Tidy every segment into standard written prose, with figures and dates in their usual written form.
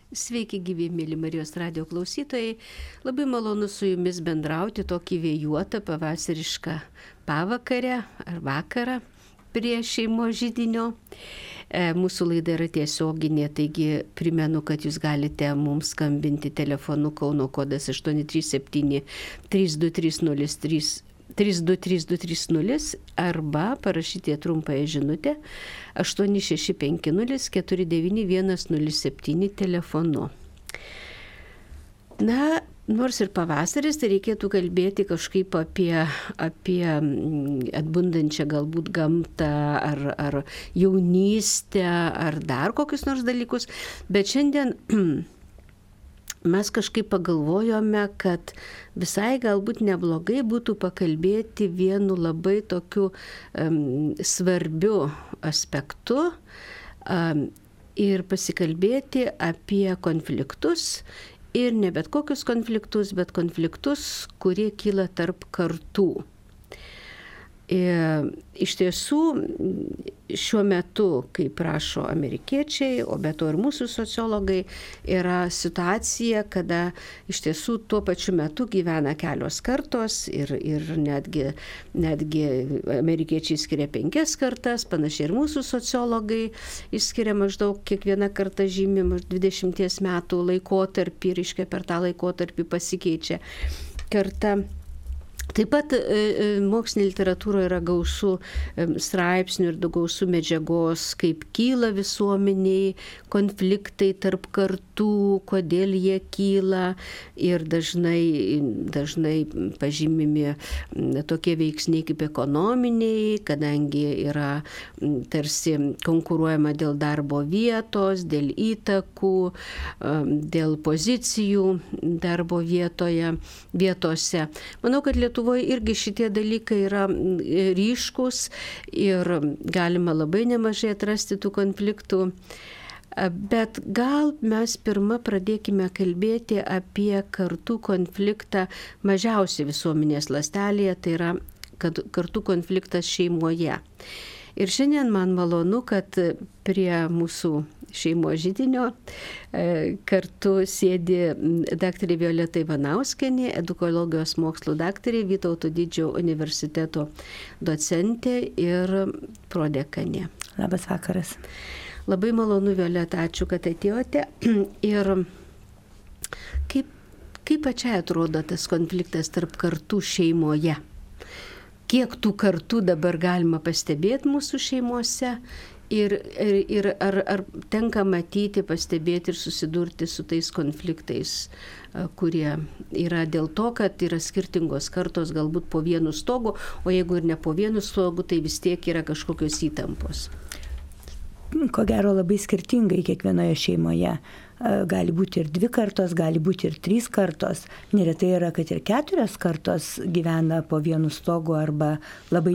Sveiki gyvi, mėly Marijos radijo klausytojai. Labai malonu su jumis bendrauti tokį vėjuotą pavasarišką pavakarę ar vakarą prie šeimos židinio. Mūsų laida yra tiesioginė, taigi primenu, kad jūs galite mums skambinti telefonu Kauno kodas 837 32303 32330 arba parašyti trumpąją žinutę 8650 49107 telefonu. Na, nors ir pavasaris, tai reikėtų kalbėti kažkaip apie atbundančią galbūt gamtą ar jaunystę ar dar kokius nors dalykus, bet šiandien mes kažkaip pagalvojome, kad visai galbūt neblogai būtų pakalbėti vienu labai tokiu svarbiu aspektu ir pasikalbėti apie konfliktus ir ne bet kokius konfliktus, bet konfliktus, kurie kyla tarp kartų. Iš tiesų, šiuo metu, kaip rašo amerikiečiai, o be to ir mūsų sociologai, yra situacija, kada iš tiesų tuo pačiu metu gyvena kelios kartos ir netgi amerikiečiai skiria 5 kartas, panašiai ir mūsų sociologai išskiria maždaug kiekvieną kartą žymi 20 metų laikotarpį, reiškia per tą laikotarpį pasikeičia karta. Taip pat mokslinė literatūra yra gausu straipsnių ir daug gausu medžiagos, kaip kyla visuomeniai konfliktai tarp kartų, kodėl jie kyla ir dažnai pažymimi tokie veiksniai kaip ekonominiai, kadangi yra tarsi konkuruojama dėl darbo vietos, dėl įtakų, dėl pozicijų darbo vietose. Manau, kad Lietuvoje irgi šitie dalykai yra ryškus ir galima labai nemažai atrasti tų konfliktų. Bet gal mes pirmą pradėkime kalbėti apie kartų konfliktą mažiausiai visuomenės ląstelėje, tai yra kartų konfliktas šeimoje. Ir šiandien man malonu, kad prie mūsų šeimos židinio kartu sėdi daktarė Violeta Ivanauskienė, edukologijos mokslų daktarė, Vytauto Didžiojo universiteto docentė ir prodekanė. Labas vakaras. Labai malonu, Violeta, ačiū, kad atėjote. Ir kaip pačiai atrodo tas konfliktas tarp kartų šeimoje? Kiek tų kartų dabar galima pastebėti mūsų šeimose? Ir ar tenka matyti, pastebėti ir susidurti su tais konfliktais, kurie yra dėl to, kad yra skirtingos kartos galbūt po vienu stogu, o jeigu ir ne po vienu stogu, tai vis tiek yra kažkokios įtampos. Ko gero labai skirtingai kiekvienoje šeimoje. Gali būti ir 2 kartos, gali būti ir 3 kartos. Neretai yra, kad ir 4 kartos gyvena po vienu stogu arba labai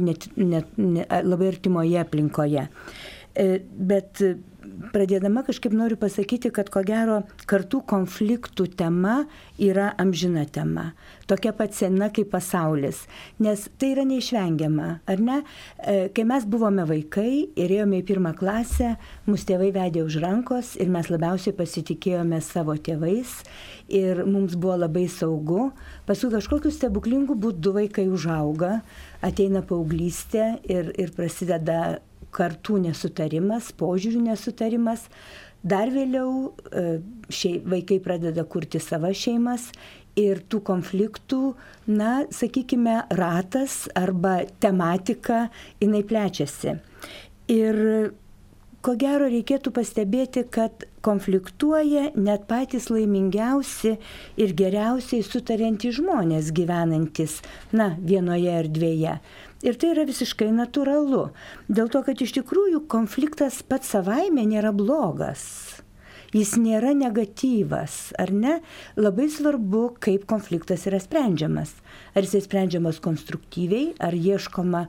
artimoje aplinkoje. Bet pradėdama kažkaip noriu pasakyti, kad ko gero kartų konfliktų tema yra amžina tema. Tokia pat sena kaip pasaulis. Nes tai yra neišvengiama, ar ne? Kai mes buvome vaikai ir ėjome į 1 klasę, mus tėvai vedė už rankos ir mes labiausiai pasitikėjome savo tėvais ir mums buvo labai saugu. Paskui kažkokiu stebuklingu būdu vaikai užauga, ateina paauglystė ir prasideda kartų nesutarimas, požiūrių nesutarimas. Dar vėliau vaikai pradeda kurti savo šeimas ir tų konfliktų, sakykime, ratas arba tematika, jinai plečiasi. Ir ko gero reikėtų pastebėti, kad konfliktuoja net patys laimingiausi ir geriausiai sutariantys žmonės gyvenantis, vienoje erdvėje. Ir tai yra visiškai natūralu. Dėl to, kad iš tikrųjų konfliktas pats savaime nėra blogas. Jis nėra negatyvas, ar ne? Labai svarbu, kaip konfliktas yra sprendžiamas. Ar jisai sprendžiamas konstruktyviai, ar ieškoma,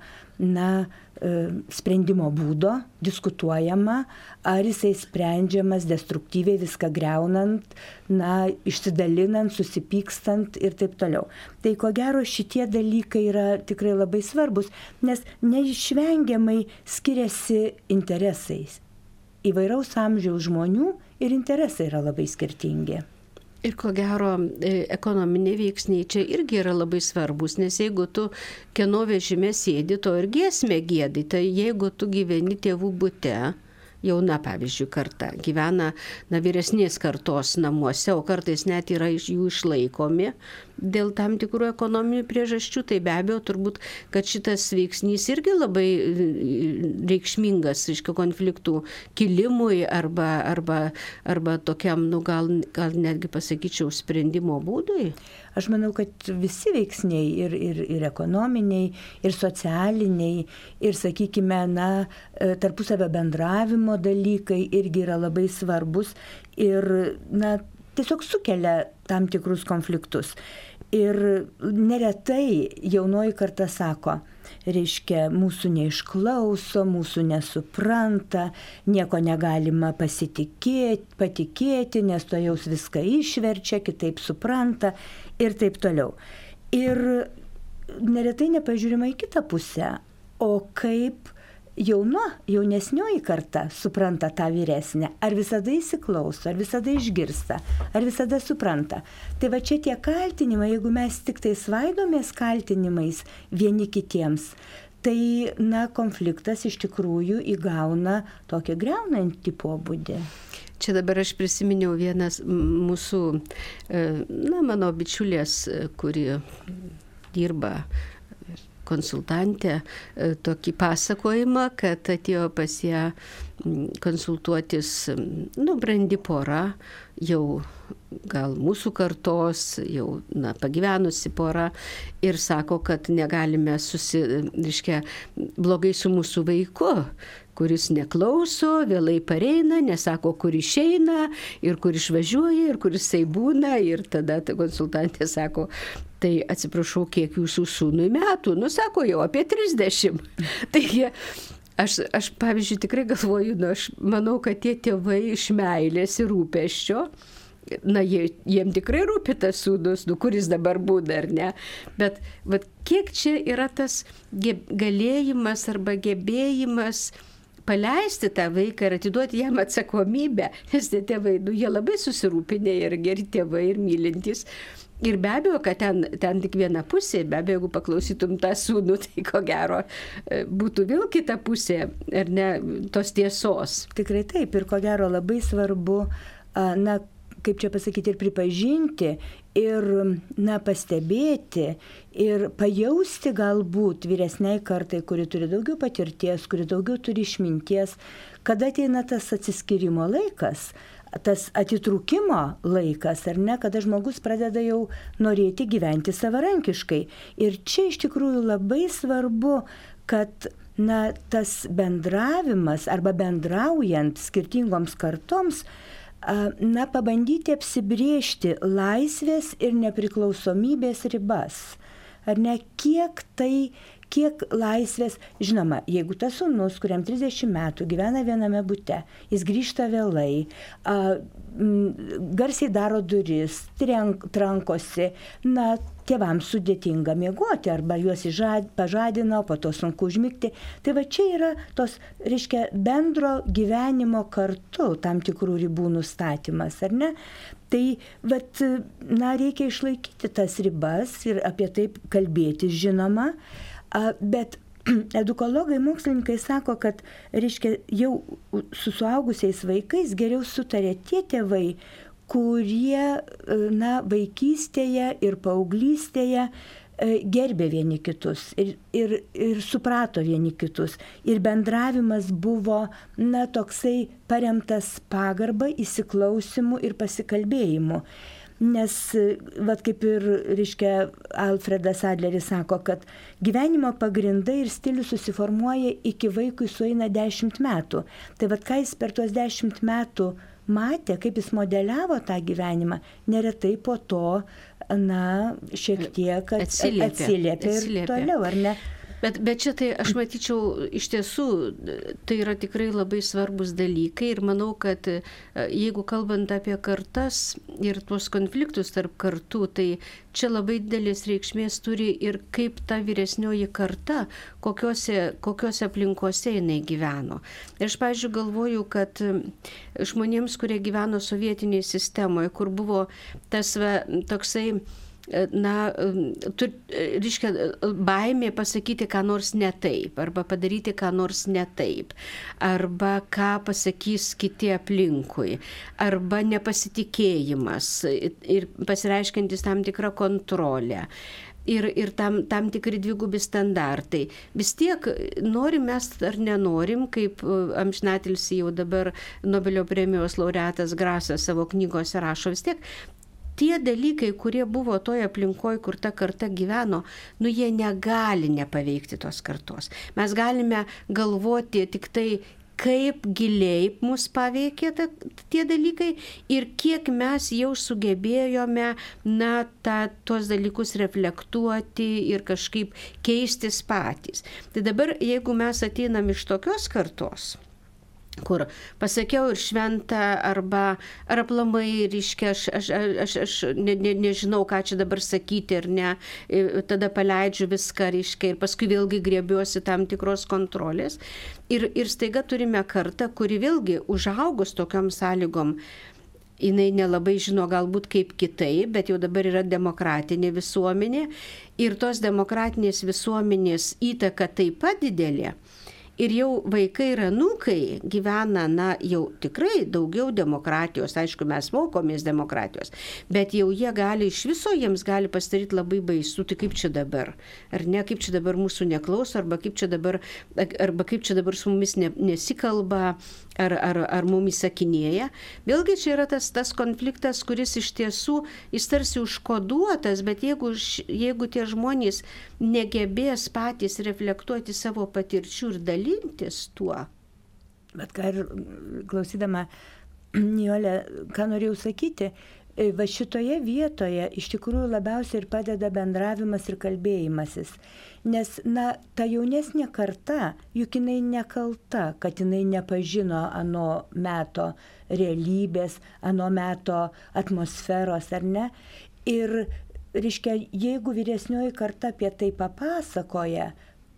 sprendimo būdo, diskutuojama, ar jisai sprendžiamas destruktyviai, viską greunant, išsidalinant, susipykstant ir taip toliau. Tai ko gero šitie dalykai yra tikrai labai svarbus, nes neišvengiamai skiriasi interesais. įvairaus amžiaus žmonių ir interesai yra labai skirtingi. Ir ko gero, ekonominiai veiksniai čia irgi yra labai svarbus, nes jeigu tu kieno vežime sėdi, to ir giesmę giedi, tai jeigu tu gyveni tėvų bute, jauna, pavyzdžiui, karta, gyvena vyresnės kartos namuose, o kartais net yra iš jų išlaikomi dėl tam tikrų ekonominių priežasčių, tai be abejo turbūt, kad šitas veiksnys irgi labai reikšmingas, reiškia, konfliktų kilimui arba tokiam, gal netgi pasakyčiau, sprendimo būdui. Aš manau, kad visi veiksniai ir ekonominiai, ir socialiniai, ir, sakykime, tarpusavio bendravimo dalykai irgi yra labai svarbus ir, tiesiog sukelia tam tikrus konfliktus. Ir neretai jaunoji karta sako, reiškia, mūsų neišklauso, mūsų nesupranta, nieko negalima patikėti, nes to jaus viską išverčia, kitaip supranta ir taip toliau. Ir neretai nepažiūrima į kitą pusę, o kaip jaunesnioji karta supranta tą vyresnę, ar visada įsiklauso, ar visada išgirsta, ar visada supranta. Tai va čia tie kaltinimai, jeigu mes tik tai svaidomės kaltinimais vieni kitiems, tai konfliktas iš tikrųjų įgauna tokį griaunantį pobūdį. Čia dabar aš prisiminiau vienas mūsų, mano bičiulės, kuri dirba konsultantė, tokį pasakojimą, kad atėjo pas ją konsultuotis, brandi pora, jau gal mūsų kartos, jau pagyvenusi pora, ir sako, kad negalime blogai su mūsų vaiku, kuris neklauso, vėlai pareina, nesako, kur išeina, ir kur išvažiuoja, ir kur jisai būna, ir tada ta konsultantė sako, tai atsiprašau, kiek jūsų sūnui metų? Sako, jau apie 30. Taigi, aš pavyzdžiui, tikrai galvoju, aš manau, kad tie tėvai iš meilės ir rūpesčio, jiem tikrai rūpi tas sūnus, kuris dabar būna, ar ne? Bet kiek čia yra tas galėjimas arba gebėjimas paleisti tą vaiką ir atiduoti jam atsakomybę, nes tie tėvai, jie labai susirūpinę ir geri tėvai ir mylintys. Ir be abejo, kad ten tik viena pusė, be abejo, jeigu paklausytum tą sūnų, tai ko gero būtų vėl kita pusė, ar ne, tos tiesos. Tikrai taip, ir ko gero labai svarbu, kaip čia pasakyti, ir pripažinti, ir pastebėti, ir pajausti galbūt vyresniai kartai, kuri turi daugiau patirties, kuri daugiau turi išminties, kada ateina tas atsiskyrimo laikas, tas atitrūkimo laikas, ar ne, kada žmogus pradeda jau norėti gyventi savarankiškai. Ir čia iš tikrųjų labai svarbu, kad tas bendravimas arba bendraujant skirtingoms kartoms, pabandyti apsibrėžti laisvės ir nepriklausomybės ribas. Ar ne, kiek laisvės, žinoma, jeigu tas sūnus, kuriam 30 metų gyvena viename bute, jis grįžta vėlai, garsiai daro duris, trankosi, tėvams sudėtinga miegoti arba juos pažadina, o po to sunku užmigti. Tai va čia yra tos, reiškia, bendro gyvenimo kartu tam tikrų ribų nustatymas, ar ne? Tai reikia išlaikyti tas ribas ir apie tai kalbėti, žinoma, bet edukologai, mokslininkai sako, kad, reiškia, jau su suaugusiais vaikais geriau sutarė tie tėvai, kurie vaikystėje ir paauglystėje gerbė vieni kitus ir suprato vieni kitus. Ir bendravimas buvo toksai paremtas pagarba, įsiklausimu ir pasikalbėjimu. Nes, kaip ir, reiškia, Alfredas Adleris sako, kad gyvenimo pagrindai ir stilius susiformuoja iki vaikui sueina 10 metų. Tai ką jis per tuos 10 metų matė, kaip jis modeliavo tą gyvenimą, neretai po to, šiek tiek atsiliepia ir toliau, ar ne? Bet čia tai aš matyčiau, iš tiesų, tai yra tikrai labai svarbus dalykai ir manau, kad jeigu kalbant apie kartas ir tuos konfliktus tarp kartų, tai čia labai didelės reikšmės turi ir kaip ta vyresnioji karta, kokiose aplinkose jinai gyveno. Ir aš, pavyzdžiui, galvoju, kad žmonėms, kurie gyveno sovietinėje sistemoje, kur buvo tas toksai, reiškia, baimė pasakyti ką nors ne taip, arba padaryti ką nors ne taip, arba ką pasakys kiti aplinkui, arba nepasitikėjimas ir pasireiškiantis tam tikrą kontrolę. Ir tam tikri dvigubi standartai. Vis tiek norim mes ar nenorim, kaip amžinatilsį jau dabar Nobelio premijos laureatas Grasas savo knygose rašo, vis tiek tie dalykai, kurie buvo toje aplinkoje, kur ta karta gyveno, jie negali nepaveikti tos kartos. Mes galime galvoti tik tai, kaip giliai mus paveikė tie dalykai ir kiek mes jau sugebėjome tuos dalykus reflektuoti ir kažkaip keistis patys. Tai dabar, jeigu mes ateinam iš tokios kartos, kur pasakiau ir šventą, ar aplamai, reiškia, aš nežinau, ką čia dabar sakyti ar ne, tada paleidžiu viską, reiškia, ir paskui vėlgi griebiuosi tam tikros kontrolės. Ir staiga turime kartą, kuri vėlgi užaugus tokiom sąlygom, jinai nelabai žino galbūt kaip kitaip, bet jau dabar yra demokratinė visuomenė ir tos demokratinės visuomenės įtaka taip pat didelė. Ir jau vaikai ir anūkai gyvena, jau tikrai daugiau demokratijos, aišku, mes mokomės demokratijos, bet jau jie gali, iš viso jiems gali pasidaryti labai baisu, tai kaip čia dabar, ar ne, kaip čia dabar mūsų neklauso, arba kaip čia dabar su mumis nesikalba, ar mumis sakinėja. Vėlgi čia yra tas konfliktas, kuris iš tiesų, jis tarsi užkoduotas, bet jeigu tie žmonės negebės patys reflektuoti savo patirčių ir dalintis tuo. Bet ką ir klausydama, Nijolė, ką norėjau sakyti, va šitoje vietoje iš tikrųjų labiausiai ir padeda bendravimas ir kalbėjimasis. Nes, ta jaunesnė karta, juk jinai nekalta, kad jinai nepažino ano meto realybės, ano meto atmosferos, ar ne? Ir, reiškia, jeigu vyresnioji karta apie tai papasakoja,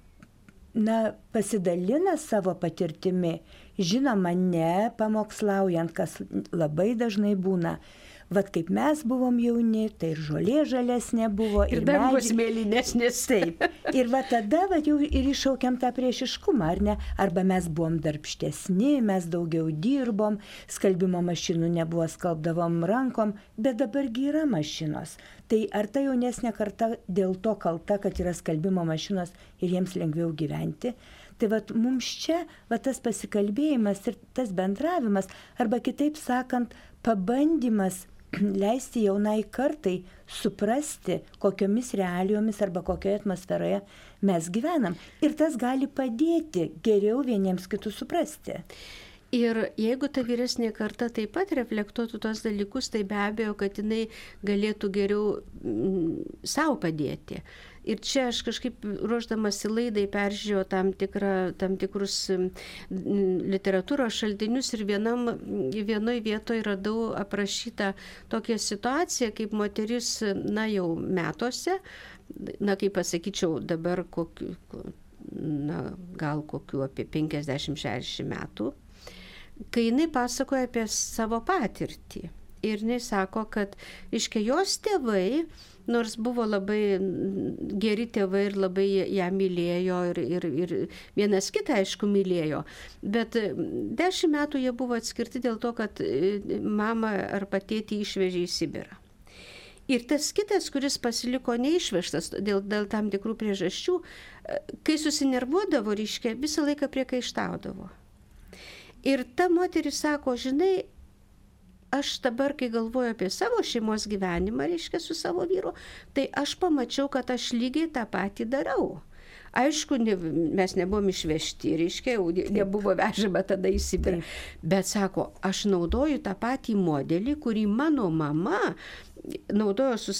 pasidalina savo patirtimi, žinoma, ne pamokslaujant, kas labai dažnai būna. Vat kaip mes buvom jauni, tai ir žolė žalesnė buvo, ir dangos mėlynesnės. Taip. Ir va tada jau ir iššaukiam tą priešiškumą, ar ne? Arba mes buvom darbštesni, mes daugiau dirbom, skalbimo mašinų nebuvo, skalbdavom rankom, bet dabargi yra mašinos. Tai ar ta jaunesnė karta dėl to kalta, kad yra skalbimo mašinos ir jiems lengviau gyventi? Tai vat mums čia tas pasikalbėjimas ir tas bendravimas, arba kitaip sakant, pabandymas leisti jaunai kartai suprasti, kokiomis realijomis arba kokioje atmosferoje mes gyvenam. Ir tas gali padėti geriau vieniems kitus suprasti. Ir jeigu ta vyresnė karta taip pat reflektuotų tos dalykus, tai be abejo, kad jinai galėtų geriau savo padėti. Ir čia aš kažkaip ruošdamasi laidai peržiūrėjau tam tikrus literatūros šaltinius ir vienoj vietoje radau aprašytą tokią situaciją, kaip moteris, jau metuose, kaip pasakyčiau, dabar gal kokiu apie 50-60 metų, kai jinai pasakoja apie savo patirtį. Ir jinai sako, kad, reiškia, jos tėvai, nors buvo labai geri tėvai ir labai ją mylėjo ir vienas kitą, aišku, mylėjo, bet 10 metų jie buvo atskirti dėl to, kad mama ar patėtį išvežė į Sibirą. Ir tas kitas, kuris pasiliko neišvežtas dėl tam tikrų priežasčių, kai susinervuodavo, reiškia, visą laiką priekaištaudavo. Ir ta moteris sako, žinai, aš dabar, kai galvoju apie savo šeimos gyvenimą, reiškia, su savo vyru, tai aš pamačiau, kad aš lygiai tą patį darau. Aišku, mes nebuvom išvežti, reiškia, nebuvo vežama tada į Sibirą. Bet sako, aš naudoju tą patį modelį, kurį mano mama naudojo su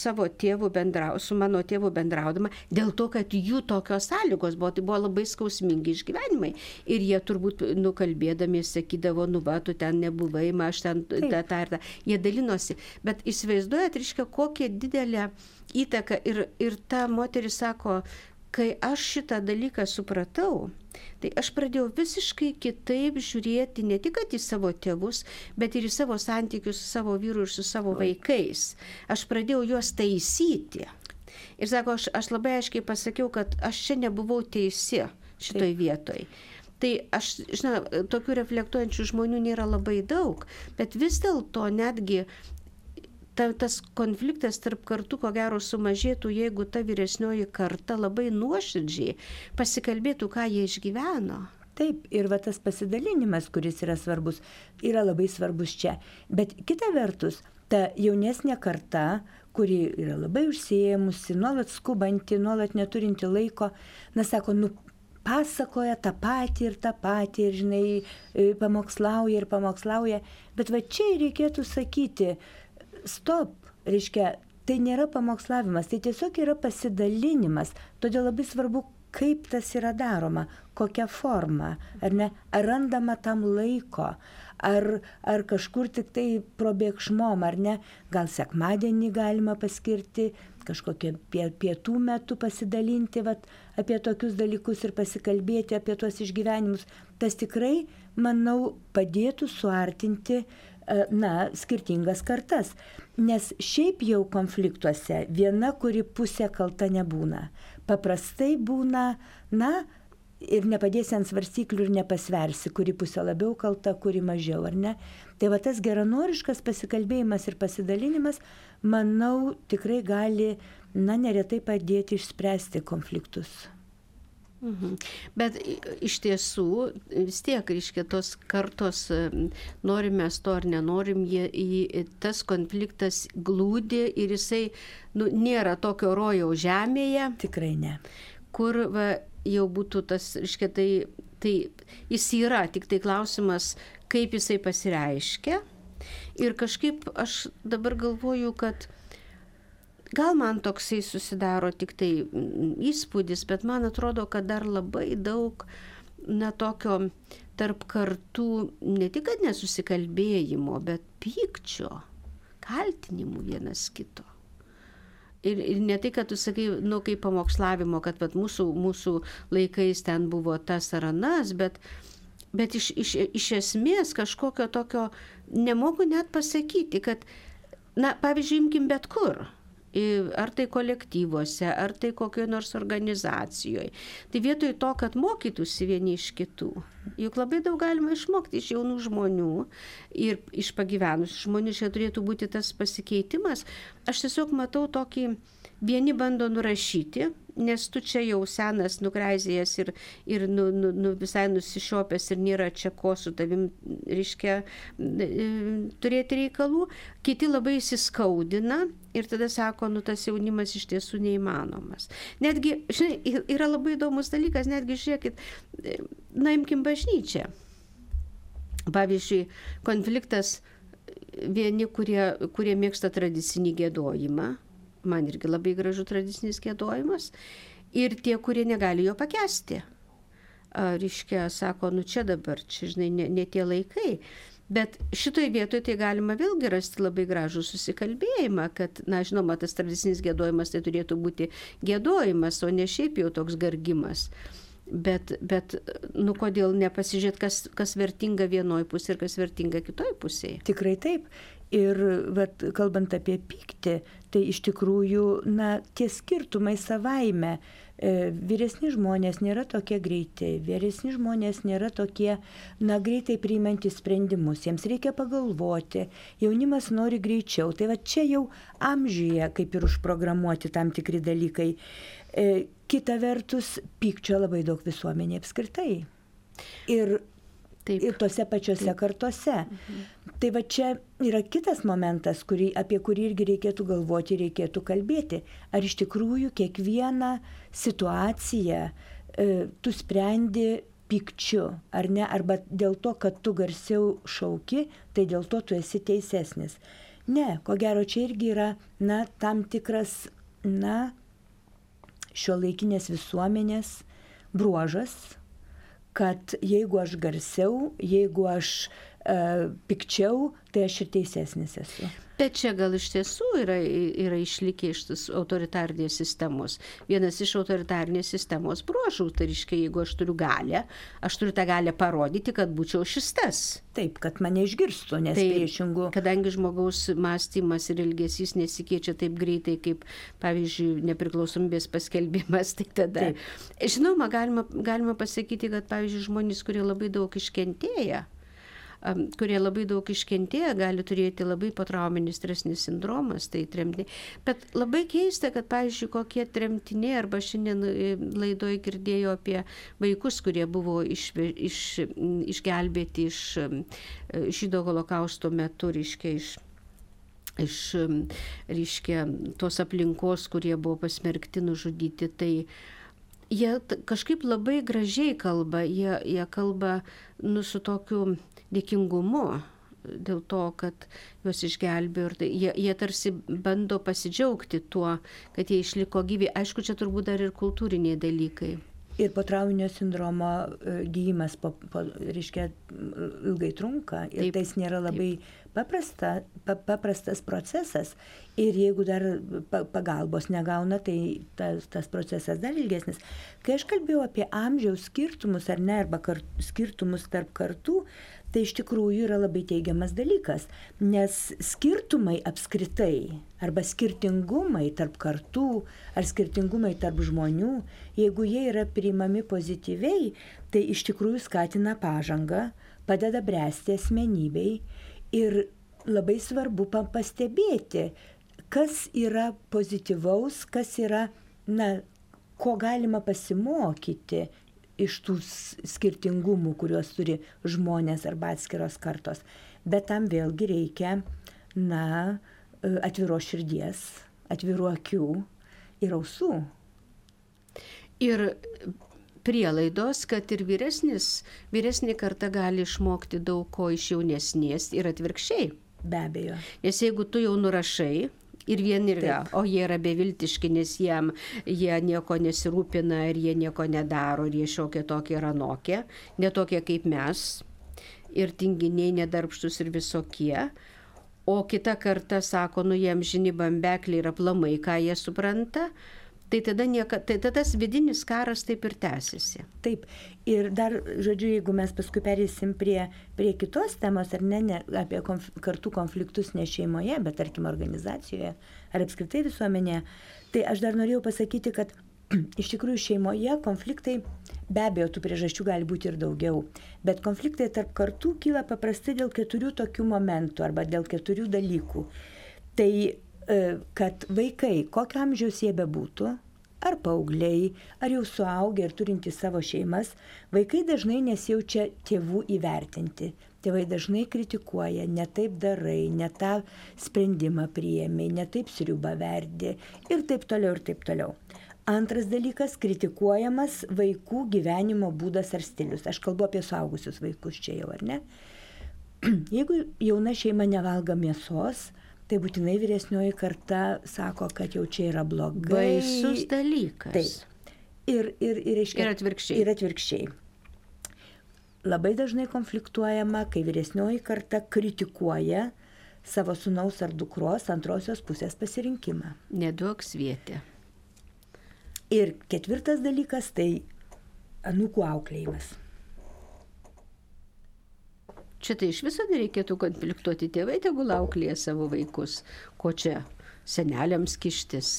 mano tėvu bendraudama, dėl to, kad jų tokios sąlygos buvo, tai buvo labai skausmingi išgyvenimai. Ir jie turbūt nukalbėdami sakydavo, va, tu ten nebuvai, aš ten tą. Jie dalinosi. Bet įsivaizduojat, reiškia, kokią didelę įtaką. Ir ta moteris sako, kai aš šitą dalyką supratau, tai aš pradėjau visiškai kitaip žiūrėti ne tik į savo tėvus, bet ir į savo santykius su savo vyru ir su savo vaikais. Aš pradėjau juos taisyti. Ir sako, aš labai aiškiai pasakiau, kad aš čia nebuvau teisi šitoj vietoj. Tai aš, tokių reflektuojančių žmonių nėra labai daug, bet vis dėlto netgi tas konfliktas tarp kartų, ko gero, sumažėtų, jeigu ta vyresnioji karta labai nuoširdžiai pasikalbėtų, ką jie išgyveno. Taip, ir va tas pasidalinimas, kuris yra svarbus, yra labai svarbus čia. Bet kita vertus, ta jaunesnė karta, kuri yra labai užsiėmusi, nuolat skubanti, nuolat neturinti laiko, sako, pasakoja tą patį ir pamokslauja. Bet va čia reikėtų sakyti, stop, reiškia, tai nėra pamokslavimas, tai tiesiog yra pasidalinimas. Todėl labai svarbu, kaip tas yra daroma, kokia forma, ar ne, ar randama tam laiko, ar kažkur tik tai probėgšmom, ar ne, gal sekmadienį galima paskirti, kažkokią pietų metu pasidalinti apie tokius dalykus ir pasikalbėti apie tuos išgyvenimus. Tas tikrai, manau, padėtų suartinti skirtingas kartas. Nes šiaip jau konfliktuose viena, kuri pusė kalta nebūna. Paprastai būna, ir nepadėsi ant svarstyklių ir nepasversi, kuri pusė labiau kalta, kuri mažiau, ar ne. Tai va tas geranoriškas pasikalbėjimas ir pasidalinimas, manau, tikrai gali, neretai padėti išspręsti konfliktus. Bet iš tiesų vis tiek, reiškia, tos kartos, norim mes to ar nenorim, tas konfliktas glūdi ir jisai nėra tokio rojaus žemėje. Tikrai ne. Kur jau būtų tas, reiškia, tai jis yra, tik tai klausimas, kaip jisai pasireiškia. Ir kažkaip aš dabar galvoju, kad gal man toksai susidaro tik tai įspūdis, bet man atrodo, kad dar labai daug tokio tarp kartų ne tik kad nesusikalbėjimo, bet pykčio, kaltinimų vienas kito. Ir ne tai, kad tu sakai, kaip pamokslavimo, kad mūsų laikais ten buvo tas ar anas, bet iš esmės kažkokio tokio nemoku net pasakyti, kad, pavyzdžiui, imkim bet kur. Ar tai kolektyvuose, ar tai kokioje nors organizacijoje. Tai vietoj to, kad mokytųsi vieni iš kitų, juk labai daug galima išmokti iš jaunų žmonių ir iš pagyvenusių žmonių, čia turėtų būti tas pasikeitimas. Aš tiesiog matau tokį, vieni bando nurašyti, nes tu čia jau senas, nukreizėjęs ir visai nusišiopęs ir nėra čia ko su tavim, reiškia, turėti reikalų. Kiti labai įsiskaudina ir tada sako, tas jaunimas iš tiesų neįmanomas. Netgi, yra labai įdomus dalykas, netgi žiūrėkit, imkim bažnyčią. Pavyzdžiui, konfliktas vieni, kurie mėgsta tradicinį giedojimą, man irgi labai gražu tradicinis giedojimas, ir tie, kurie negali jo pakęsti. Reiškia, sako, čia dabar, čia, ne tie laikai. Bet šitoje vietoje tai galima vėlgi rasti labai gražų susikalbėjimą, kad, žinoma, tas tradicinis giedojimas tai turėtų būti giedojimas, o ne šiaip jau toks gargimas. Bet kodėl nepasižiūrėti, kas vertinga vienoj pusėje ir kas vertinga kitoj pusėje? Tikrai taip. Ir kalbant apie pyktį, tai iš tikrųjų, tie skirtumai savaime. Vyresni žmonės nėra tokie greiti, vyresni žmonės nėra tokie, greitai priimantys sprendimus, jiems reikia pagalvoti, jaunimas nori greičiau. Tai čia jau amžiuje kaip ir užprogramuoti tam tikri dalykai. Kita vertus, pykčio labai daug visuomenė apskritai. Ir tose pačiose kartose. Tai čia yra kitas momentas, apie kurį irgi reikėtų galvoti, reikėtų kalbėti. Ar iš tikrųjų kiekvieną situaciją tu sprendi pykčiu, ar ne? Arba dėl to, kad tu garsiau šauki, tai dėl to tu esi teisesnis. Ne, ko gero čia irgi yra, tam tikras, šiuolaikinės visuomenės bruožas, kad jeigu aš garsiau, jeigu aš pikčiau, tai aš ir teisesnis esu. Bet čia gal iš tiesų yra išlikę iš tos autoritarnės sistemos. Vienas iš autoritarnės sistemos bruožų, tai reiškia, jeigu aš turiu galią, aš turiu tą galią parodyti, kad būčiau šis tas. Taip, kad mane išgirstų, nes priešingų. Kadangi žmogaus mąstymas ir elgesys nesikeičia taip greitai, kaip, pavyzdžiui, nepriklausomybės paskelbimas, tai tada. Taip. Žinoma, galima pasakyti, kad, pavyzdžiui, žmonės, kurie labai daug iškentėję, gali turėti labai potrauminis stresinis sindromas, tai tremtiniai. Bet labai keista, kad, pavyzdžiui, kokie tremtiniai, arba šiandien laidoje girdėjo apie vaikus, kurie buvo išgelbėti iš žydų holokausto metu, reiškia, tos aplinkos, kurie buvo pasmerkti nužudyti, tai jie kažkaip labai gražiai kalba, jie kalba su tokiu dėkingumu dėl to, kad juos išgelbėjo. Jie tarsi bando pasidžiaugti tuo, kad jie išliko gyvi. Aišku, čia turbūt dar ir kultūriniai dalykai. Ir potrauminio sindromo gyjimas reiškia, ilgai trunka. Ir tai nėra labai paprastas procesas. Ir jeigu dar pagalbos negauna, tai tas procesas dar ilgesnis. Kai aš kalbėjau apie amžiaus skirtumus, ar ne, arba skirtumus tarp kartų, tai iš tikrųjų yra labai teigiamas dalykas. Nes skirtumai apskritai, arba skirtingumai tarp kartų, ar skirtingumai tarp žmonių, jeigu jie yra priimami pozityviai, tai iš tikrųjų skatina pažangą, padeda bręsti asmenybei. Ir labai svarbu pastebėti, kas yra pozityvaus, kas yra, ko galima pasimokyti iš tų skirtingumų, kuriuos turi žmonės arba atskiros kartos. Bet tam vėlgi reikia, atviros širdies, atvirų akių ir ausų. Ir prielaidos, kad ir vyresnė karta gali išmokti daug ko iš jaunesnės ir atvirkščiai. Be abejo. Nes jeigu tu jau nurašai ir vieni yra, o jie yra beviltiški, nes jie nieko nesirūpina ir jie nieko nedaro, ir jie šiokie tokie ir anokie, netokie kaip mes, ir tinginiai, nedarbštus ir visokie. O kita karta sako, jiem žini bambekliai ir aplamai, ką jie supranta. Tai tada tas vidinis karas taip ir tęsiasi. Taip. Ir dar, žodžiu, jeigu mes paskui perėsim prie kitos temos, ar ne apie kartų konfliktus ne šeimoje, bet tarkim organizacijoje, ar apskritai visuomenėje, tai aš dar norėjau pasakyti, kad iš tikrųjų šeimoje konfliktai, be abejo, tų priežasčių gali būti ir daugiau, bet konfliktai tarp kartų kyla paprastai dėl 4 tokių momentų arba dėl 4 dalykų. Tai kad vaikai, kokio amžiaus jie bebūtų, ar paaugliai, ar jau suaugę ir turintys savo šeimas, vaikai dažnai nesijaučia tėvų įvertinti. Tėvai dažnai kritikuoja, ne taip darai, ne tą sprendimą priėmė, ne taip sriubą verdi ir taip toliau ir taip toliau. Antras dalykas - kritikuojamas vaikų gyvenimo būdas ar stilius. Aš kalbu apie suaugusius vaikus čia jau, ar ne? Jeigu jauna šeima nevalgo mėsos, tai būtinai vyresnioji karta sako, kad jau čia yra blogai. Baisus dalykas. Taip. Ir atvirkščiai. Ir atvirkščiai. Labai dažnai konfliktuojama, kai vyresnioji karta kritikuoja savo sūnaus ar dukros antrosios pusės pasirinkimą. Neduok svietė. Ir 4 dalykas tai anūkų auklėjimas. Čia tai iš viso nereikėtų konfliktuoti, tėvai tegul auklėja savo vaikus, ko čia seneliams kištis.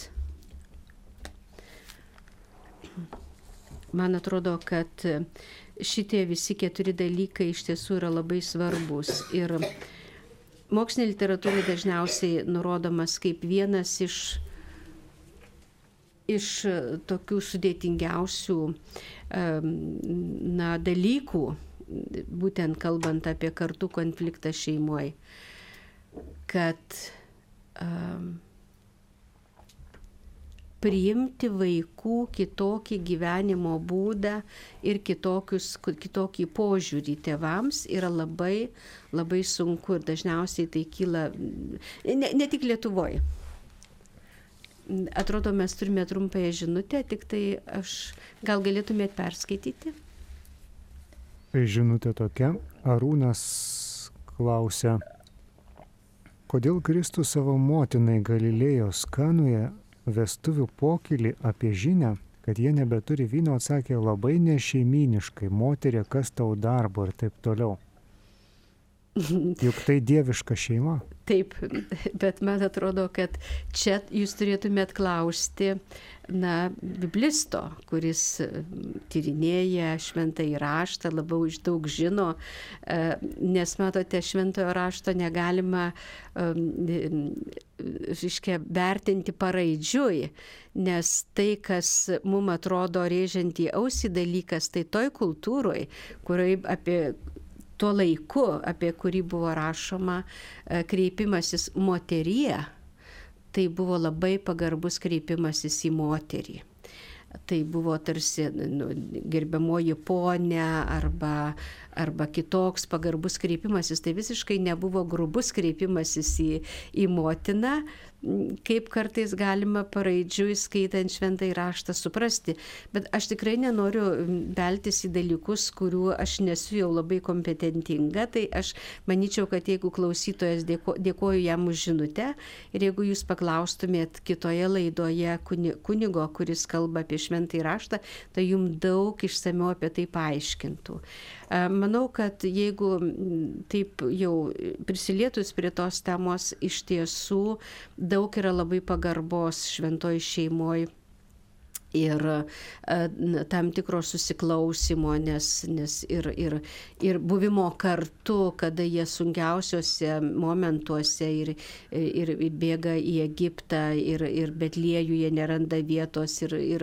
Man atrodo, kad šitie visi 4 dalykai iš tiesų yra labai svarbus. Ir mokslinė literatūra dažniausiai nurodomas kaip vienas iš tokių sudėtingiausių dalykų, būtent kalbant apie kartų konfliktą šeimoje, kad priimti vaikų kitokį gyvenimo būdą ir kitokį požiūrį tėvams yra labai, labai sunku ir dažniausiai tai kyla ne tik Lietuvoje. Atrodo, mes turime trumpąją žinutę, tik tai gal galėtumėt perskaityti? Žinutė tokia. Arūnas klausia, kodėl Kristus savo motinai Galilėjos Kanoje vestuvių pokylį apie žinią, kad jie nebeturi vyno, atsakė labai nešeimyniškai, moterie, kas tau darbo ir taip toliau. Juk tai dieviška šeima. Taip, bet man atrodo, kad čia jūs turėtumėt klausti, biblisto, kuris tyrinėja šventąjį raštą, labiau iš daug žino, nes matote, šventojo rašto negalima vertinti paraidžiui, nes tai, kas mums atrodo rėžiant į ausį dalykas, tai toj kultūroj, kurioje apie tuo laiku, apie kurį buvo rašoma kreipimasis moterie, tai buvo labai pagarbus kreipimasis į moterį. Tai buvo tarsi gerbiamoji ponė arba kitoks pagarbus kreipimasis. Tai visiškai nebuvo grubus kreipimasis į motiną, kaip kartais galima paraidžiui skaitant šventąjį raštą suprasti. Bet aš tikrai nenoriu veltis į dalykus, kurių aš nesu jau labai kompetentinga. Tai aš manyčiau, kad jeigu klausytojas, dėkoju jam už žinutę, ir jeigu jūs paklaustumėt kitoje laidoje kunigo, kuris kalba apie šventąjį raštą, tai jums daug išsamiau apie tai paaiškintų. Manau, kad jeigu taip jau prisilietus prie tos temos, iš tiesų daug yra labai pagarbos šventoj šeimoj ir tam tikro susiklausimo, nes ir buvimo kartu, kada jie sunkiausiuose momentuose ir bėga į Egiptą ir Betliejuje neranda vietos ir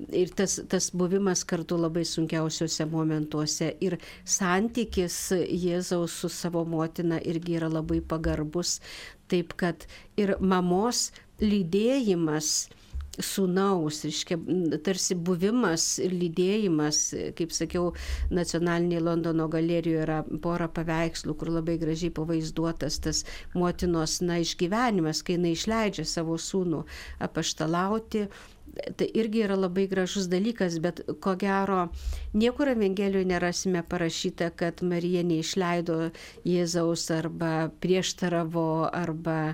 tas buvimas kartu labai sunkiausiuose momentuose ir santykis Jėzaus su savo motina irgi yra labai pagarbus, taip kad ir mamos lydėjimas sūnaus, tarsi buvimas ir lydėjimas, kaip sakiau, nacionalinėje Londono galerijoje yra pora paveikslų, kur labai gražiai pavaizduotas tas motinos išgyvenimas, kai jinai išleidžia savo sūnų apaštalauti. Tai irgi yra labai gražus dalykas, bet ko gero niekur Evangelijoje nerasime parašyta, kad Marija neišleido Jėzaus arba prieštaravo, arba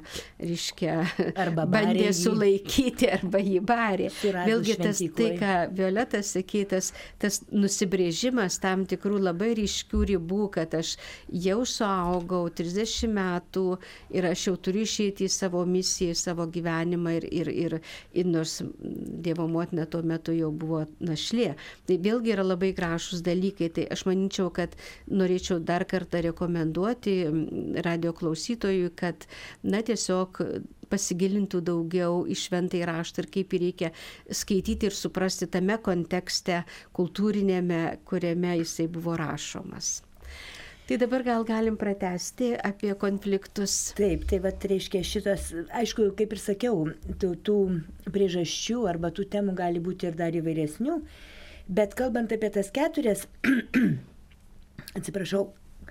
bandė sulaikyti, arba jį barė. Vėlgi tai, ką Violeta sakė, tas nusibrėžimas tam tikrų labai ryškių ribų, kad aš jau suaugau 30 metų ir aš jau turiu išeiti į savo misiją, į savo gyvenimą ir nors Dievo motina tuo metu jau buvo našlė. Tai vėlgi yra labai gražus dalykai. Tai aš manyčiau, kad norėčiau dar kartą rekomenduoti radio klausytojui, kad tiesiog pasigilintų daugiau į šventąjį raštą ir kaip jį reikia skaityti ir suprasti tame kontekste kultūrinėme, kuriame jisai buvo rašomas. Tai dabar gal galim pratesti apie konfliktus. Taip, tai reiškia šitas, aišku, kaip ir sakiau, tų priežasčių arba tų temų gali būti ir dar įvairesnių, bet kalbant apie tas 4, atsiprašau,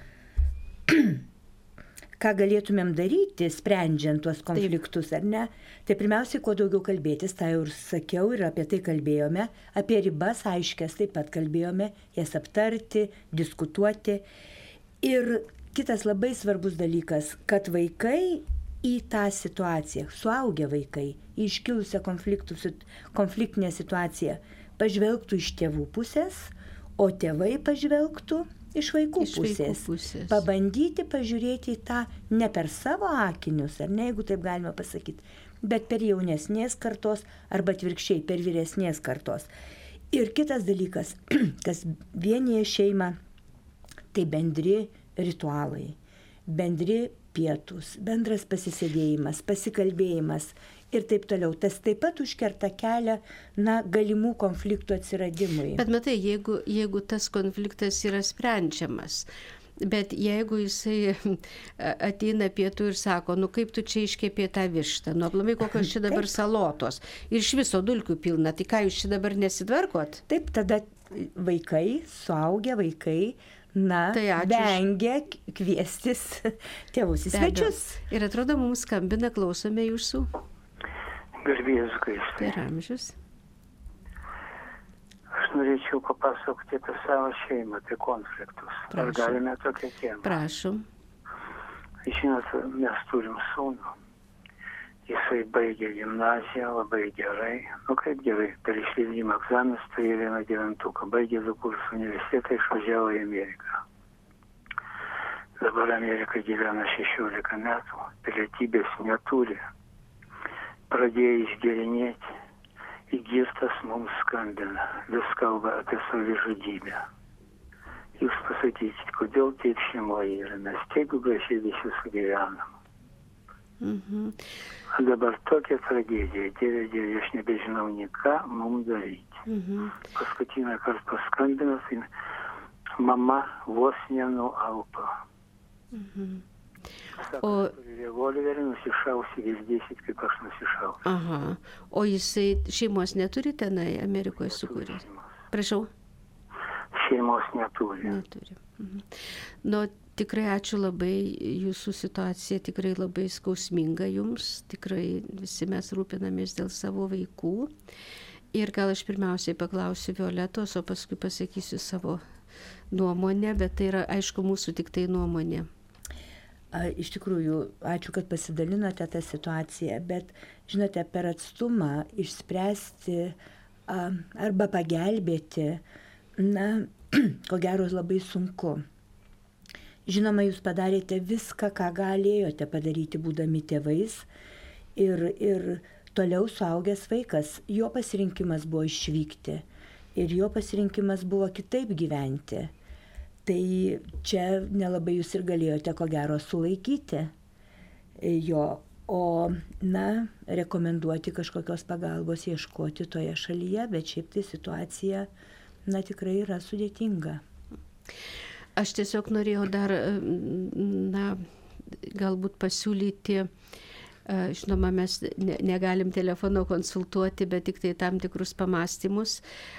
ką galėtumėm daryti, sprendžiant tuos konfliktus, ar ne? Tai pirmiausiai, kuo daugiau kalbėtis, tą jau ir sakiau ir apie tai kalbėjome, apie ribas aiškias taip pat kalbėjome, jas aptarti, diskutuoti. Ir kitas labai svarbus dalykas, kad vaikai į tą situaciją, suaugę vaikai, į iškilusią konfliktinę situaciją, pažvelgtų iš tėvų pusės, o tėvai pažvelgtų iš vaikų pusės. Pabandyti pažiūrėti į tą ne per savo akinius, ar ne, jeigu taip galima pasakyti, bet per jaunesnės kartos arba atvirkščiai per vyresnės kartos. Ir kitas dalykas, kas vienyje šeimą, tai bendri ritualai, bendri pietūs, bendras pasisėdėjimas, pasikalbėjimas ir taip toliau. Tas taip pat užkerta kelią galimų konfliktų atsiradimui. Bet matai, jeigu tas konfliktas yra sprendžiamas, Bet jeigu jisai ateina pietų ir sako, nu kaip tu čia iškepė tą vištą, nu aplamai kokios čia dabar salotos ir iš viso dulkių pilna, tai ką jūs čia dabar nesitvarkot? Taip, tada vaikai, suaugę vaikai, Tai ačiū. vengia kviestis tėvus į svečius. Ir atrodo, mums skambina, klausome jūsų. Garbėjas Kristus. Per amžius. Aš norėčiau papasakoti apie savo šeimą, apie konfliktus. Ar Prašom. galime tokią temą? Prašom. Žinot, mes turim sūnų. Jisai baigė gimnaziją labai gerai. Nu kaip gerai, per išleidimą egzaminus tai 1,9. Baigė 2 kursų universitetą, išvažiavo į Ameriką. Dabar Amerika gyvena 16 metų, pilietybės neturi. Pradėjo išgerinėti. Įgystas mums skambina, vis kalba apie savižudybę. Jūs pasakykite, kodėl taip šeimoje yra, mes tiek gražiai visi sugyvenam. Dabar tokia tragedija, Dieve, aš nebežinau nei ką mums daryti. Paskutinę kartą paskambino, tai mama vos nenualpo. Sako, turi revolverį, nusišausi, girdėsit, kaip aš nusišausiu. Aha. O jisai šeimos neturi tenai Amerikoje sukūrė? Prašau? Šeimos neturi. Neturi. Nu, tikrai ačiū labai, jūsų situacija tikrai labai skausminga jums, tikrai visi mes rūpinamės dėl savo vaikų. Ir gal aš pirmiausiai paklausiu Violetos, o paskui pasakysiu savo nuomonę, bet tai yra aišku mūsų tik tai nuomonė. Iš tikrųjų, ačiū, kad pasidalinote tą situaciją, bet, žinote, per atstumą išspręsti arba pagelbėti, na, ko gero labai sunku. Žinoma, jūs padarėte viską, ką galėjote padaryti, būdami tėvais ir toliau suaugęs vaikas. Jo pasirinkimas buvo išvykti ir jo pasirinkimas buvo kitaip gyventi. Tai čia nelabai jūs ir galėjote, ko gero, sulaikyti jo, o, na, rekomenduoti kažkokios pagalbos ieškoti toje šalyje, bet šiaip tai situacija, na, tikrai yra sudėtinga. Aš tiesiog norėjau dar, na, galbūt pasiūlyti, žinoma, mes negalim telefono konsultuoti, bet tik tai tam tikrus pamastymus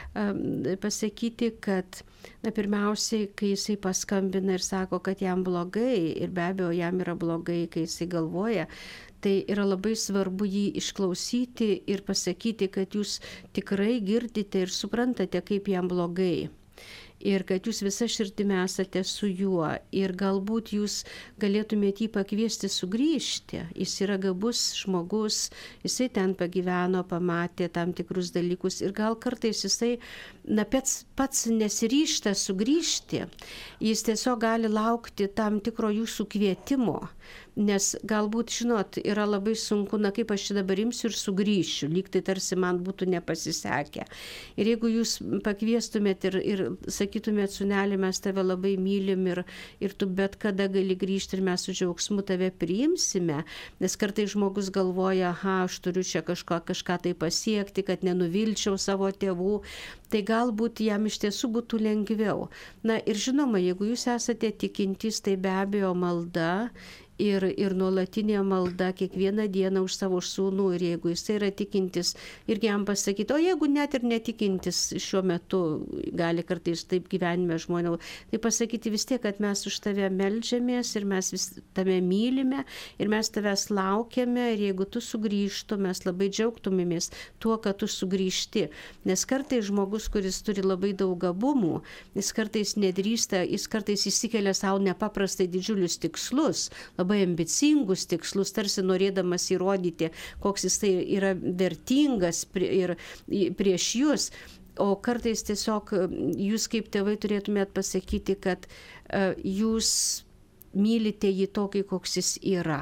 pasakyti, kad, na, pirmiausiai, kai jisai paskambina ir sako, kad jam blogai, ir be abejo jam yra blogai, kai jisai galvoja, tai yra labai svarbu jį išklausyti ir pasakyti, kad jūs tikrai girdite ir suprantate, kaip jam blogai. Ir kad jūs visa širdimi esate su juo ir galbūt jūs galėtumėte jį pakviesti sugrįžti. Jis yra gabus žmogus, jisai ten pagyveno, pamatė tam tikrus dalykus ir gal kartais jisai, na, pats nesiryžta sugrįžti. Jis tiesiog gali laukti tam tikro jūsų kvietimo. Nes galbūt, žinot, yra labai sunku, na kaip aš čia dabar imsiu ir sugrįšiu, lyg tai tarsi man būtų nepasisekę. Ir jeigu jūs pakviestumėt ir sakytumėt, sūneli, mes tave labai mylim ir tu bet kada gali grįžti ir mes su džiaugsmu tave priimsime, nes kartais žmogus galvoja, aha, aš turiu čia kažką tai pasiekti, kad nenuvilčiau savo tėvų, tai galbūt jam iš tiesų būtų lengviau. Na ir žinoma, jeigu jūs esate tikintys, tai be abejo malda. Ir nuolatinė malda kiekvieną dieną už savo sūnų ir jeigu jis yra tikintis, irgi jam pasakyti, o jeigu net ir netikintis šiuo metu, gali kartais taip gyvenime žmonių, tai pasakyti vis tiek, kad mes už tave meldžiamės ir mes vis tave mylime ir mes tavęs laukiame ir jeigu tu sugrįžtų, mes labai džiaugtumėmės tuo, kad tu sugrįžti. Nes kartais žmogus, kuris turi labai daug gabumų, jis kartais nedrįsta, jis kartais įsikelia savo nepaprastai didžiulius tikslus, labai ambicingus tikslus, tarsi norėdamas įrodyti, koks jis tai yra vertingas ir prieš jūs. O kartais tiesiog jūs kaip tėvai turėtumėt pasakyti, kad jūs mylite jį tokį, koks jis yra.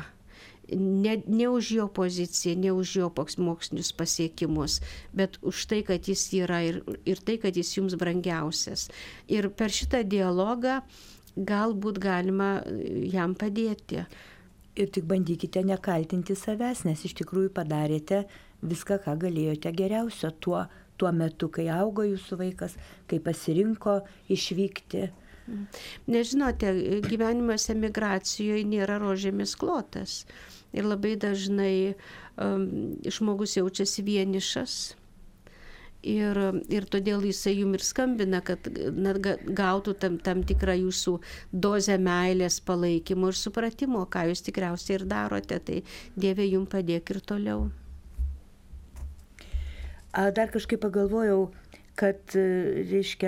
Ne už jo poziciją, ne už jo mokslinius pasiekimus, bet už tai, kad jis yra ir tai, kad jis jums brangiausias. Ir per šitą dialogą galbūt galima jam padėti. Ir tik bandykite nekaltinti savęs, nes iš tikrųjų padarėte viską, ką galėjote geriausio tuo metu, kai augo jūsų vaikas, kai pasirinko išvykti. Nežinote, gyvenimas emigracijoje nėra rožėmis klotas. Ir labai dažnai žmogus jaučiasi vienišas. Ir todėl jisai jum ir skambina, kad gautų tam tikrą jūsų dozę meilės, palaikymo ir supratimo, ką jūs tikriausiai ir darote. Tai Dieve jum padėk ir toliau. Dar kažkaip pagalvojau, kad, reiškia,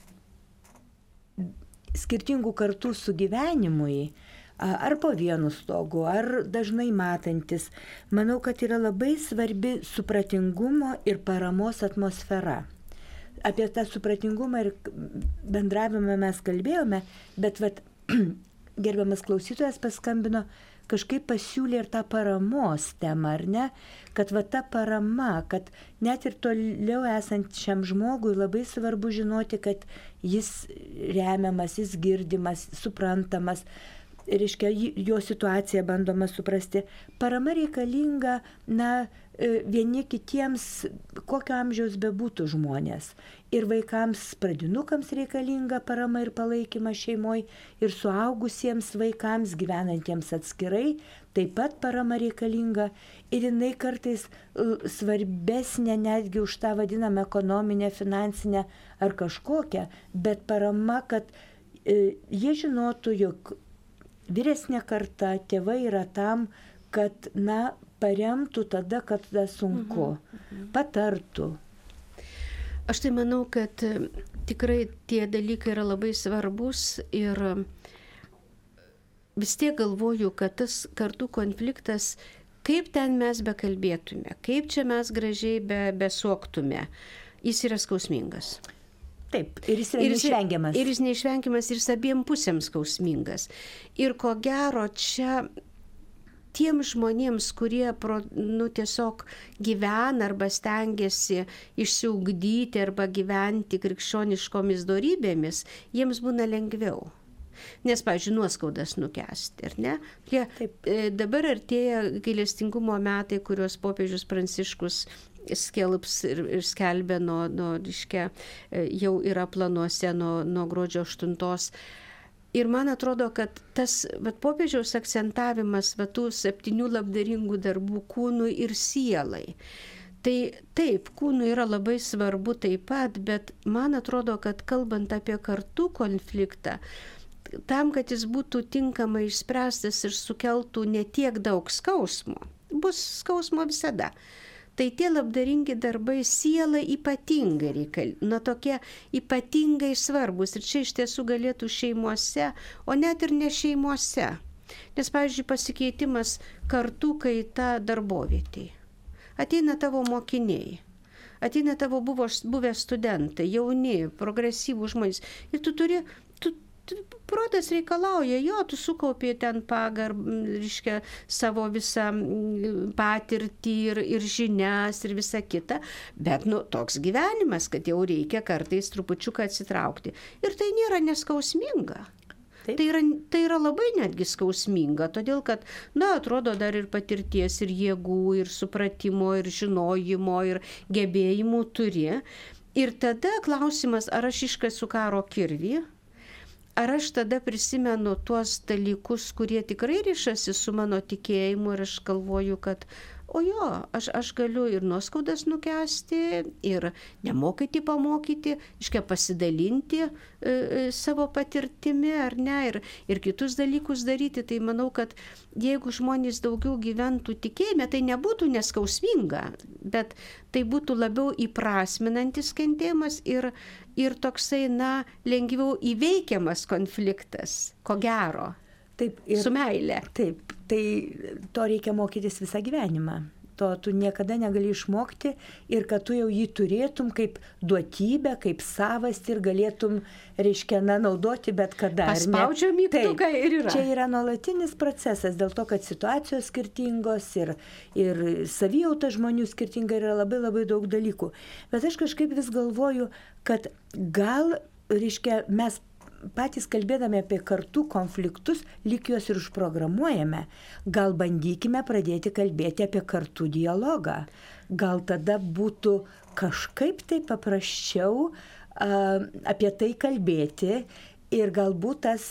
skirtingų kartų sugyvenimui, ar po vienu stogu, ar dažnai matantis, manau, kad yra labai svarbi supratingumo ir paramos atmosfera. Apie tą supratingumą ir bendravimą mes kalbėjome, bet gerbiamas klausytojas paskambino, kažkaip pasiūlė ir tą paramos temą, ar ne? Kad ta parama, kad net ir toliau esančiam žmogui labai svarbu žinoti, kad jis remiamas, jis girdimas, suprantamas, reiškia, jo situaciją bandoma suprasti. Parama reikalinga, vieni kitiems, kokio amžiaus bebūtų žmonės. Ir vaikams, pradinukams reikalinga parama ir palaikymas šeimoje, ir suaugusiems vaikams gyvenantiems atskirai taip pat parama reikalinga. Ir jinai kartais svarbesnė netgi už tą vadinamą ekonominę, finansinę ar kažkokią, bet parama, kad jie žinotų, jog vyresnė karta, tėvai yra tam, kad, paremtų tada, kada sunku, patartų. Aš tai manau, kad tikrai tie dalykai yra labai svarbus ir vis tiek galvoju, kad tas kartų konfliktas, kaip ten mes bekalbėtume, kaip čia mes gražiai besuoktume, jis yra skausmingas. Taip, ir jis yra neišvengiamas. Ir jis neišvengiamas ir abiem pusėms skausmingas. Ir ko gero čia tiem žmonėms, kurie tiesiog gyvena arba stengiasi išsiugdyti arba gyventi krikščioniškomis dorybėmis, jiems būna lengviau. Nes, pavyzdžiui, nuoskaudas nukęsti, ar ne? Dabar artėja gailestingumo metai, kuriuos popiežius Pranciškus skelbs ir skelbia jau yra planuose nuo gruodžio 8. Ir man atrodo, kad tas popiežiaus akcentavimas tų 7 labdaringų darbų kūnui ir sielai. Tai taip, kūnui yra labai svarbu taip pat, bet man atrodo, kad kalbant apie kartų konfliktą, tam, kad jis būtų tinkamai išspręstas ir sukeltų ne tiek daug skausmo, bus skausmo visada. Tai tie labdaringi darbai sielai ypatingai reikalingi, tokie ypatingai svarbus. Ir čia iš tiesų galėtų šeimose, o net ir ne šeimose. Nes, pavyzdžiui, pasikeitimas kartų kaita darbovietėje. Ateina tavo mokiniai, ateina tavo buvę studentai, jauni, progresyvūs žmonės. Ir tu turi, protas reikalauja, tu sukaupi ten reiškia, savo visą patirtį ir žinias ir visą kitą, bet toks gyvenimas, kad jau reikia kartais trupučiuką atsitraukti. Ir tai nėra neskausminga. Tai yra labai netgi skausminga, todėl kad, atrodo dar ir patirties, ir jėgų, ir supratimo, ir žinojimo, ir gebėjimų turi. Ir tada klausimas, ar aš iškasiu karo kirvį, ar aš tada prisimenu tuos dalykus, kurie tikrai rišasi su mano tikėjimu ir aš galvoju, kad aš galiu ir nuoskaudas nukęsti, ir nemokyti pamokyti, pasidalinti savo patirtimi, ar ne, ir kitus dalykus daryti. Tai manau, kad jeigu žmonės daugiau gyventų tikėjime, tai nebūtų neskausminga, bet tai būtų labiau įprasminantis kentėjimas ir toksai, lengviau įveikiamas konfliktas, ko gero. Taip, su meile. Taip, tai to reikia mokytis visą gyvenimą. To tu niekada negali išmokti ir kad tu jau jį turėtum kaip duotybę, kaip savastį ir galėtum, reiškia, naudoti bet kada. Paspaudžia mygtuką ir yra. Čia yra nuolatinis procesas, dėl to, kad situacijos skirtingos ir savijauta žmonių skirtinga yra labai labai daug dalykų. Bet aš kažkaip vis galvoju, kad gal, reiškia, mes patys kalbėdami apie kartų konfliktus, lyg juos ir užprogramuojame. Gal bandykime pradėti kalbėti apie kartų dialogą. Gal tada būtų kažkaip tai paprasčiau apie tai kalbėti Ir galbūt tas,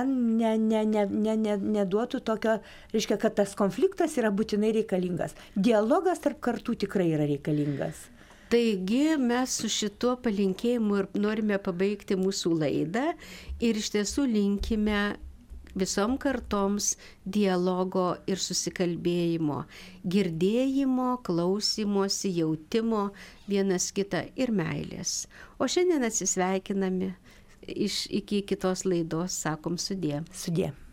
neduotų tokio, reiškia, kad tas konfliktas yra būtinai reikalingas. Dialogas tarp kartų tikrai yra reikalingas. Taigi mes su šituo palinkėjimu ir norime pabaigti mūsų laidą ir iš tiesų linkime visom kartoms dialogo ir susikalbėjimo, girdėjimo, klausymosi, jautimo vienas kitą ir meilės. O šiandien atsisveikiname. Iki kitos laidos sakom sudie. Sudie.